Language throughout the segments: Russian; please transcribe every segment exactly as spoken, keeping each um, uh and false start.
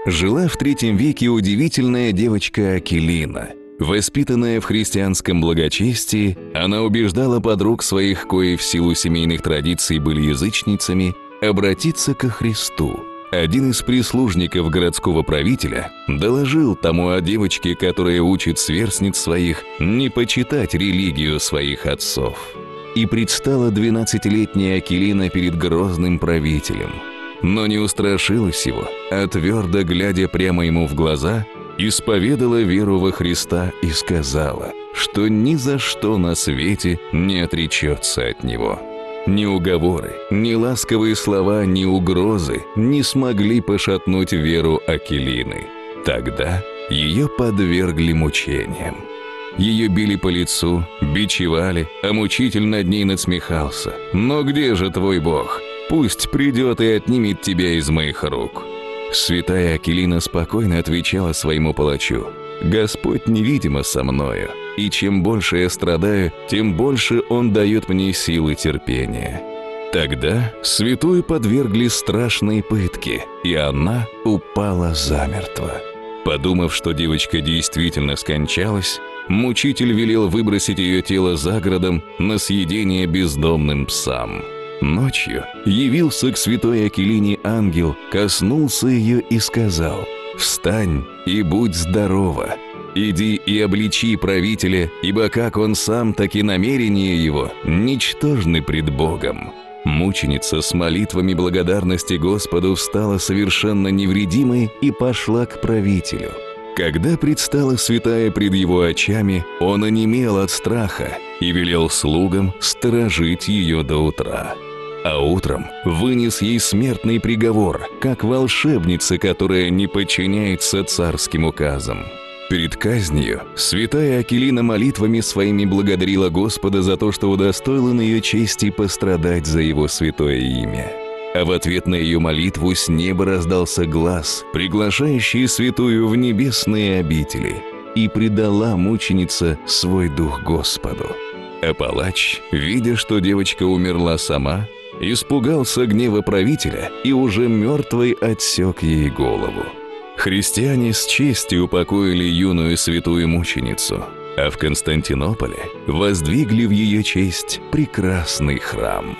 жила в третьем веке удивительная девочка Акелина. Воспитанная в христианском благочестии, она убеждала подруг своих, кои в силу семейных традиций были язычницами, обратиться ко Христу. Один из прислужников городского правителя доложил тому о девочке, которая учит сверстниц своих не почитать религию своих отцов. И предстала двенадцатилетняя Акелина перед грозным правителем. Но не устрашилась его, а твердо глядя прямо ему в глаза, исповедала веру во Христа и сказала, что ни за что на свете не отречется от Него. Ни уговоры, ни ласковые слова, ни угрозы не смогли пошатнуть веру Акелины. Тогда ее подвергли мучениям. Ее били по лицу, бичевали, а мучитель над ней насмехался. «Но где же твой Бог? Пусть придет и отнимет тебя из моих рук». Святая Акелина спокойно отвечала своему палачу: «Господь невидимо со мною, и чем больше я страдаю, тем больше Он дает мне силы терпения». Тогда святую подвергли страшной пытке, и она упала замертво. Подумав, что девочка действительно скончалась, мучитель велел выбросить ее тело за городом на съедение бездомным псам. Ночью явился к святой Акелине ангел, коснулся ее и сказал: «Встань и будь здорова, иди и обличи правителя, ибо как он сам, так и намерения его ничтожны пред Богом». Мученица с молитвами благодарности Господу встала совершенно невредимой и пошла к правителю. Когда предстала святая пред его очами, он онемел от страха и велел слугам сторожить ее до утра. А утром вынес ей смертный приговор, как волшебница, которая не подчиняется царским указам. Перед казнью святая Акелина молитвами своими благодарила Господа за то, что удостоил он ее чести пострадать за его святое имя. А в ответ на ее молитву с неба раздался глас, приглашающий святую в небесные обители, и предала мученица свой дух Господу. А палач, видя, что девочка умерла сама, испугался гнева правителя и уже мертвой отсек ей голову. Христиане с честью упокоили юную святую мученицу, а в Константинополе воздвигли в ее честь прекрасный храм.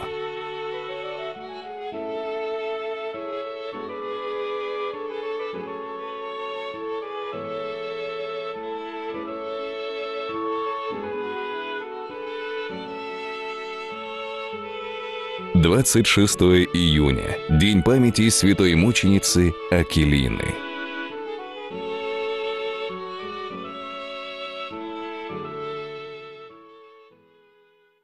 двадцать шестое июня – День памяти святой мученицы Акелины.